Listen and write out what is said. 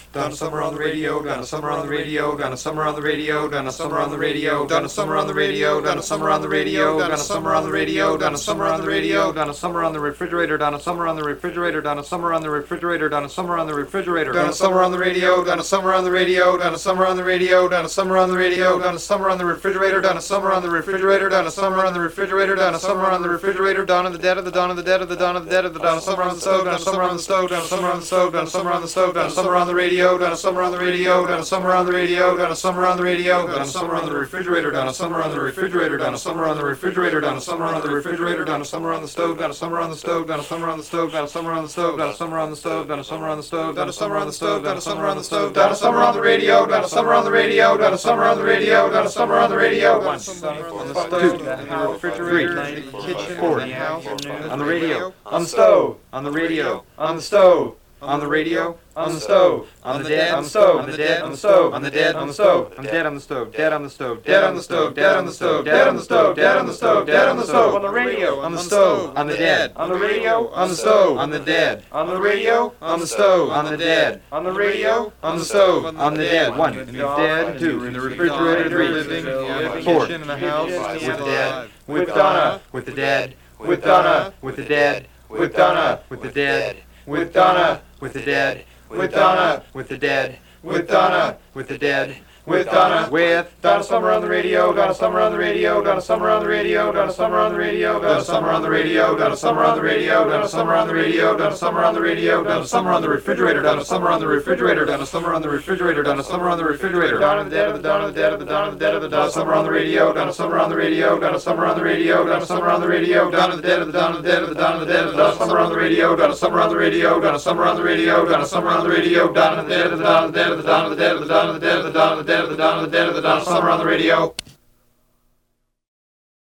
Donna Summer on the radio, Donna Summer on the radio, Donna Summer on the radio, Donna Summer on the radio, Donna Summer on the radio, Donna Summer on the radio, Donna Summer on the radio, Donna Summer on the radio, Donna Summer on the refrigerator, Donna Summer on the refrigerator, Donna Summer on the refrigerator, Donna Summer on the refrigerator, Donna Summer on the radio, Donna Summer on the radio, Donna Summer on the radio, Donna Summer on the radio, Donna Summer on the refrigerator, Donna Summer on the refrigerator, Donna Summer on the refrigerator, Donna Summer on the refrigerator, Dawn of the dead of the dawn of the dead of the dawn of the dead of the Donna Summer on the stove, Donna Summer on the stove, Donna Summer on the stove, Donna Summer on the stove, Donna Summer on the radio, Donna Summer on the radio, Donna Summer on the radio, Donna Summer on the radio, Donna Summer on the refrigerator, Donna Summer on the refrigerator, Donna Summer on the refrigerator, Donna Summer on the refrigerator, Donna Summer on the stove, Donna Summer on the stove, Donna Summer on the stove, Donna Summer on the stove, Donna Summer on the stove, Donna Summer on the stove, Donna Summer on the stove, Donna Summer on the stove, Donna Summer on the radio, Donna Summer on the radio, Donna Summer on the radio, Donna Summer on the radio, on the stove, in the refrigerator, in the kitchen, in the house, on the radio, on the stove, on the radio, on the stove, on the radio, on the stove, on the dead, on the stove, on the dead, on the stove, on the dead, on the stove, on the dead, on the stove, dead on the stove, dead on the stove, dead on the stove, dead on the stove, dead on the stove, dead on the stove, on the radio, on the stove, on the dead, on the radio, on the stove, on the dead, on the radio, on the stove, on the dead, on the radio, on the stove, on the dead. 1, in the dead. 2, in the refrigerator. 3, living. 4, in the house, with the dead, with Donna, with the dead, with Donna, with the dead, with Donna, with the dead, with Donna, with the dead, with Donna, with the dead, with Donna, with the dead, with Donna, with Donna Summer on the radio, Donna Summer on the radio, Donna Summer on the radio, Donna Summer on the radio, Donna Summer on the radio, Donna Summer on the radio, Donna Summer on the radio, Donna Summer on the radio, Donna Summer on the refrigerator, Donna Summer on the refrigerator, Donna Summer on the refrigerator, Donna Summer on the refrigerator, Dawn of the dead of the dawn of the dead of the dawn of the dead of the Donna Summer on the radio, Donna Summer on the radio, Donna Summer on the radio, Donna Summer on the radio, Dawn of the dead of the dawn of the dead of the dawn of the dead of the Donna Summer on the radio, Donna Summer on the radio, Donna Summer on the radio, Donna Summer on the radio, Dawn of the dead of the dawn of the dead of the dawn of the dead of the dawn of the dead of the dawn of the dead of the dawn of the dead of the Donna Summer on the radio.